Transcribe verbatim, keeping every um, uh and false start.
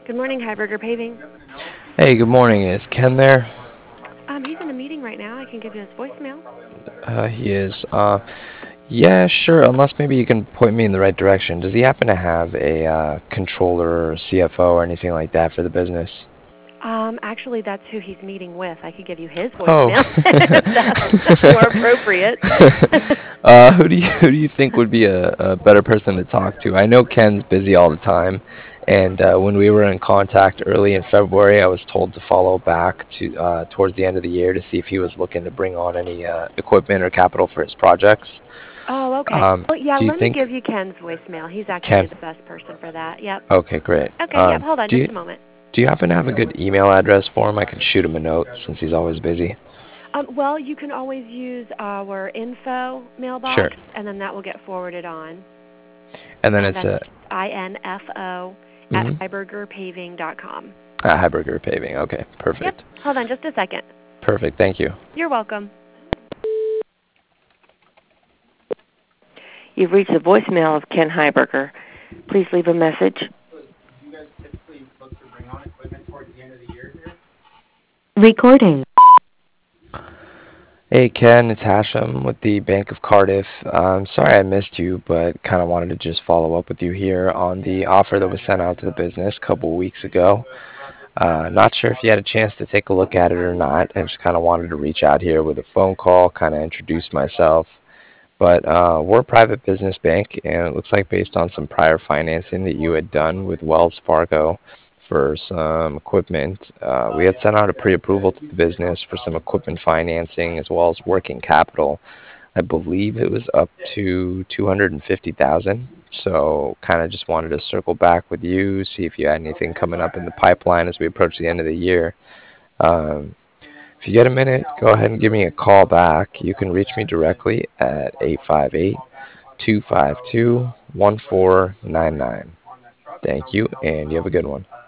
Good morning, Heiberger Paving. Hey, good morning. Is Ken there? Um, he's in a meeting right now. I can give you his voicemail. Uh, he is. Uh, yeah, sure. Unless maybe you can point me in the right direction. Does he happen to have a uh, controller or C F O or anything like that for the business? Um, actually, that's who he's meeting with. I could give you his Oh. voicemail if that's more appropriate. uh, who do you who do you think would be a, a better person to talk to? I know Ken's busy all the time, and uh, when we were in contact early in February, I was told to follow back to uh, towards the end of the year to see if he was looking to bring on any uh, equipment or capital for his projects. Oh, okay. Um, Well, yeah, do you let me think give you Ken's voicemail. He's actually Ken? the best person for that. Yep. Okay, great. Okay, yep, Um, hold on do just you a moment. do you happen to have a good email address for him? I can shoot him a note since he's always busy. Um, well, you can always use our info Sure. mailbox, and then that will get forwarded on. And then And it's that's a I N F O at mm-hmm. heiberger paving dot com. uh, Heiberger Paving. Okay, Yep, perfect. hold on just a second. Perfect. Thank you. You're welcome. You've reached the voicemail of Ken Heiberger. Please leave a message. Recording. Hey Ken, it's Hashem with the Bank of Cardiff. Um, sorry I missed you, but kind of wanted to just follow up with you here on the offer that was sent out to the business a couple weeks ago. Uh, not sure if you had a chance to take a look at it or not. I just kind of wanted to reach out here with a phone call, kind of introduce myself. But uh, we're a private business bank, and it looks like based on some prior financing that you had done with Wells Fargo for some equipment, uh, we had sent out a pre-approval to the business for some equipment financing as well as working capital. I believe it was up to two hundred fifty thousand dollars. So kind of just wanted to circle back with you, see if you had anything coming up in the pipeline as we approach the end of the year. Um, if you get a minute, go ahead and give me a call back. You can reach me directly at eight five eight, two five two, one four nine nine. Thank you, and you have a good one.